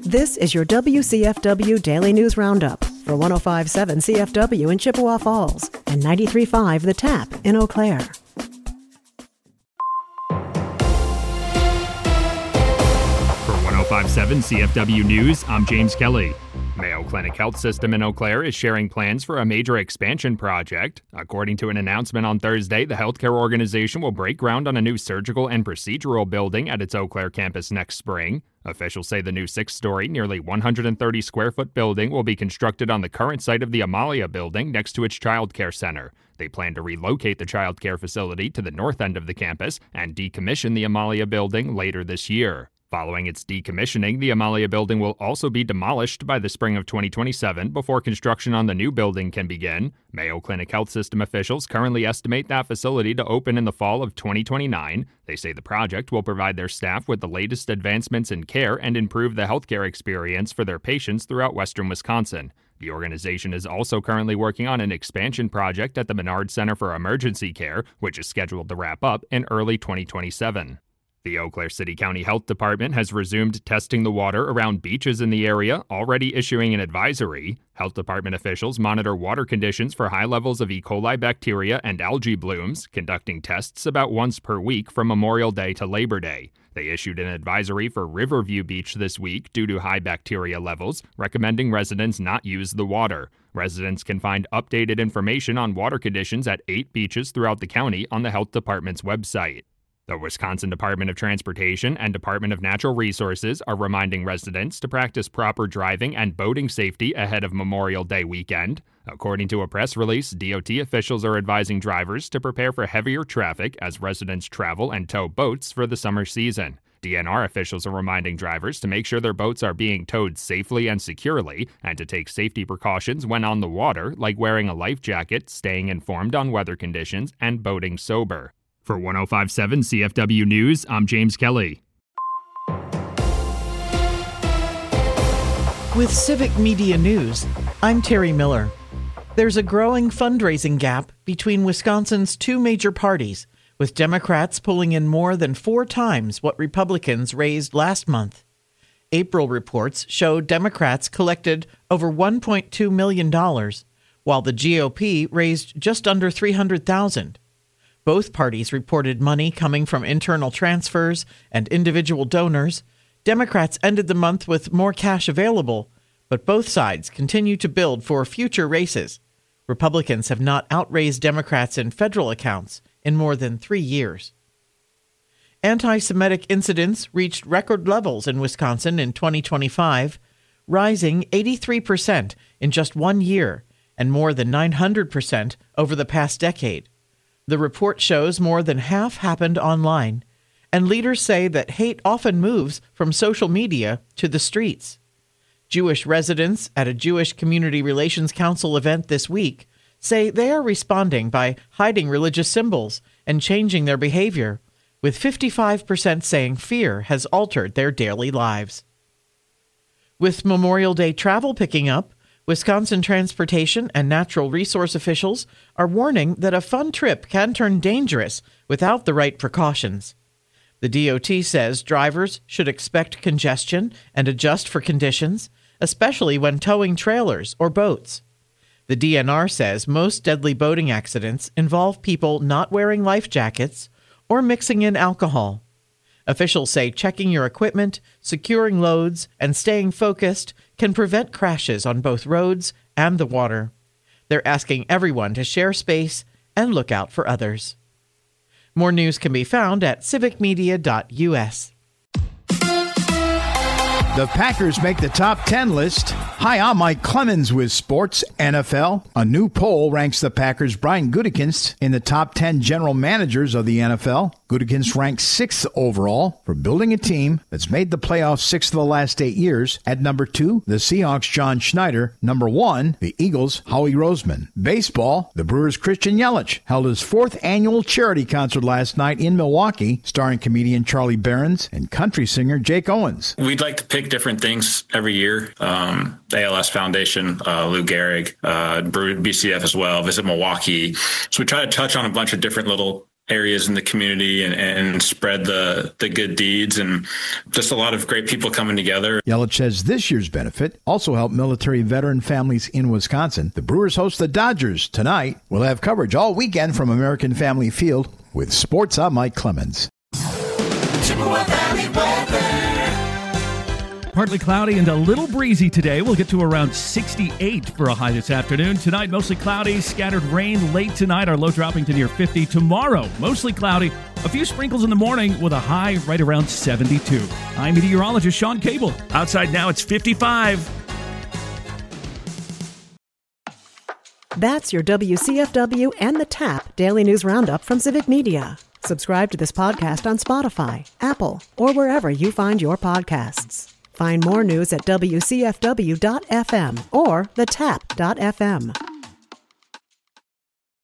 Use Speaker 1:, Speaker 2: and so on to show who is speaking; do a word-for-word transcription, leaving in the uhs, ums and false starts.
Speaker 1: This is your W C F W Daily News Roundup for one oh five point seven C F W in Chippewa Falls and ninety-three point five The Tap in Eau Claire.
Speaker 2: For one oh five point seven C F W News, I'm James Kelly. Mayo Clinic Health System in Eau Claire is sharing plans for a major expansion project. According to an announcement on Thursday, the healthcare organization will break ground on a new surgical and procedural building at its Eau Claire campus next spring. Officials say the new six-story, nearly one hundred thirty square foot building will be constructed on the current site of the Amalia building next to its child care center. They plan to relocate the child care facility to the north end of the campus and decommission the Amalia building later this year. Following its decommissioning, the Amalia building will also be demolished by the spring of twenty twenty-seven before construction on the new building can begin. Mayo Clinic Health System officials currently estimate that facility to open in the fall of twenty twenty-nine. They say the project will provide their staff with the latest advancements in care and improve the healthcare experience for their patients throughout western Wisconsin. The organization is also currently working on an expansion project at the Menard Center for Emergency Care, which is scheduled to wrap up in early twenty twenty-seven. The Eau Claire City County Health Department has resumed testing the water around beaches in the area, already issuing an advisory. Health Department officials monitor water conditions for high levels of E. coli bacteria and algae blooms, conducting tests about once per week from Memorial Day to Labor Day. They issued an advisory for Riverview Beach this week due to high bacteria levels, recommending residents not use the water. Residents can find updated information on water conditions at eight beaches throughout the county on the Health Department's website. The Wisconsin Department of Transportation and Department of Natural Resources are reminding residents to practice proper driving and boating safety ahead of Memorial Day weekend. According to a press release, D O T officials are advising drivers to prepare for heavier traffic as residents travel and tow boats for the summer season. D N R officials are reminding drivers to make sure their boats are being towed safely and securely and to take safety precautions when on the water, like wearing a life jacket, staying informed on weather conditions, and boating sober. For one oh five point seven C F W News, I'm James Kelly.
Speaker 3: With Civic Media News, I'm Terry Miller. There's a growing fundraising gap between Wisconsin's two major parties, with Democrats pulling in more than four times what Republicans raised last month. April reports show Democrats collected over one point two million dollars, while the G O P raised just under three hundred thousand dollars. Both parties reported money coming from internal transfers and individual donors. Democrats ended the month with more cash available, but both sides continue to build for future races. Republicans have not outraised Democrats in federal accounts in more than three years. Anti-Semitic incidents reached record levels in Wisconsin in twenty twenty-five, rising eighty-three percent in just one year and more than nine hundred percent over the past decade. The report shows more than half happened online, and leaders say that hate often moves from social media to the streets. Jewish residents at a Jewish Community Relations Council event this week say they are responding by hiding religious symbols and changing their behavior, with fifty-five percent saying fear has altered their daily lives. With Memorial Day travel picking up, Wisconsin transportation and natural resource officials are warning that a fun trip can turn dangerous without the right precautions. The D O T says drivers should expect congestion and adjust for conditions, especially when towing trailers or boats. The D N R says most deadly boating accidents involve people not wearing life jackets or mixing in alcohol. Officials say checking your equipment, securing loads, and staying focused can prevent crashes on both roads and the water. They're asking everyone to share space and look out for others. More news can be found at civic media dot u s.
Speaker 4: The Packers make the top ten list. Hi, I'm Mike Clemens with Sports N F L. A new poll ranks the Packers' Brian Gutekunst in the top ten general managers of the N F L. Gutekunst ranks sixth overall for building a team that's made the playoffs six of the last eight years. At number two, the Seahawks' John Schneider. Number one, the Eagles' Howie Roseman. Baseball, the Brewers' Christian Yelich held his fourth annual charity concert last night in Milwaukee, starring comedian Charlie Berens and country singer Jake Owens.
Speaker 5: We'd like to pick different things every year. Um, A L S Foundation, uh, Lou Gehrig, uh, B C F as well, Visit Milwaukee. So we try to touch on a bunch of different little areas in the community and, and spread the, the good deeds, and just a lot of great people coming together.
Speaker 4: Yelich says this year's benefit also helped military veteran families in Wisconsin. The Brewers host the Dodgers tonight. We'll have coverage all weekend from American Family Field. With sports, I'm Mike Clemens.
Speaker 6: Chippewa Valley weather.
Speaker 7: Partly cloudy and a little breezy today. We'll get to around sixty-eight for a high this afternoon. Tonight, mostly cloudy, scattered rain late tonight. Our low dropping to near fifty. Tomorrow, mostly cloudy, a few sprinkles in the morning with a high right around seventy-two. I'm meteorologist Sean Cable. Outside now, it's fifty-five.
Speaker 1: That's your W C F W and the TAP Daily News Roundup from Civic Media. Subscribe to this podcast on Spotify, Apple, or wherever you find your podcasts. Find more news at W C F W dot F M or the tap dot F M.